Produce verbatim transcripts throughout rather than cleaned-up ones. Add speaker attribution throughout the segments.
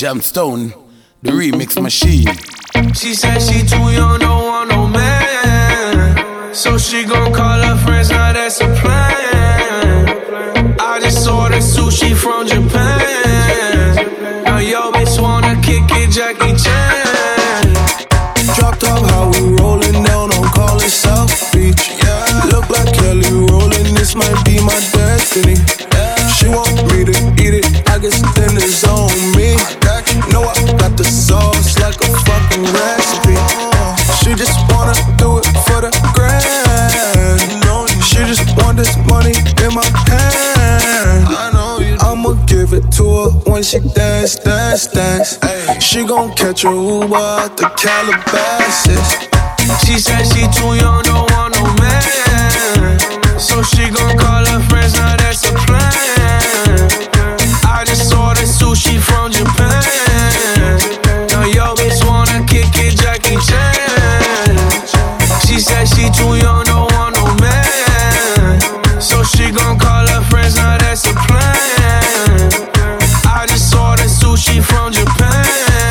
Speaker 1: Jamstone, the remix machine.
Speaker 2: She said she too young, don't want no man, so she gon' call her friends, now that's a plan. I just ordered sushi from Japan. Now yo bitch wanna kick it, Jackie Chan.
Speaker 3: Drop top, how we rollin' down on College South Beach. Yeah. Look like Kelly rollin', this might be my destiny. Yeah. She want me to eat it, I guess then it's on me. Know I got the sauce like a fucking recipe. She just wanna do it for the grand. She just want this money in my hand. I'ma give it to her when she dance, dance, dance. She gon' catch a Uber out the Calabasas.
Speaker 2: She said she too young, don't want no man, so she gon' call her friends, now that's a plan. I just ordered sushi from Japan. Now yo bitch wanna kick it, Jackie Chan. She said she too young, don't want no man, so she gon' call her friends, now that's a plan. I just ordered sushi from Japan.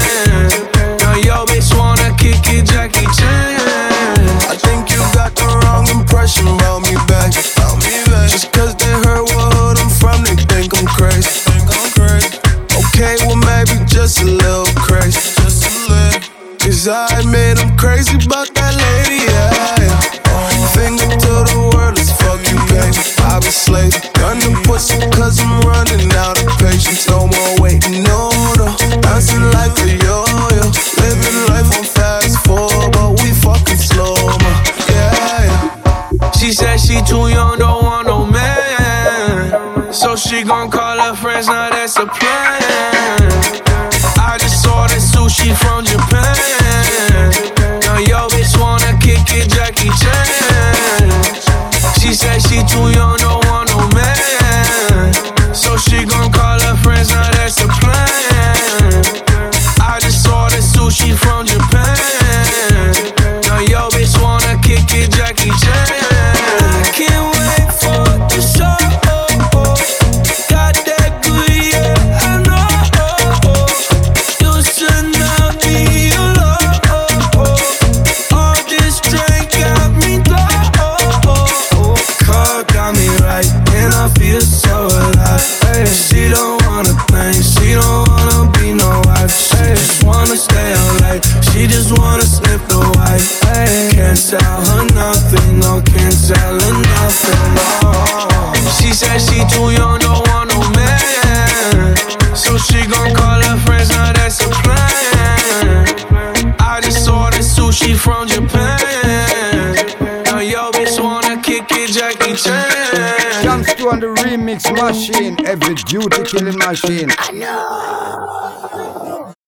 Speaker 2: Now yo bitch wanna kick it, Jackie Chan.
Speaker 3: I think you got the wrong impression about me, back. Just cause they heard what hood I'm from, they think I'm crazy. Okay, well maybe just a little crazy. Just a little. Cause I admit I'm crazy about that lady, yeah, yeah. Finger to the world, let's fuck you, baby. I've been slave, done the pussy cause I'm running out of patience. No more waiting, no, no. Dancing like a yo-yo. Living life on fast forward, but we fucking slow, mo. Yeah, yeah.
Speaker 2: She said she too young, don't want no man, so she gon' call her friends, now that's a plan. I just ordered sushi from Japan. Now yo bitch wanna kick it, Jackie Chan. She said she too young, don't want no man, so she gon' call her friends, now that's a plan. I just ordered sushi from Japan. Now yo bitch wanna kick it, Jackie Chan. I can't wait for the show. Got that good, yeah, I know. You should not be alone. All this drink got me low. Car got me right, and I feel so alive. Hey, she don't wanna think, she don't wanna be no wife. She just wanna stay out late, she just wanna slip the white. Hey, can't tell her nothing, no, can't tell her nothing, no. She said she too young, don't want no man, so she gon' call her friends, now that's a plan. I just ordered sushi from Japan. Now yo bitch wanna kick it, Jackie Chan.
Speaker 4: Jamstone, the remix machine, every duty killing machine.
Speaker 5: I know.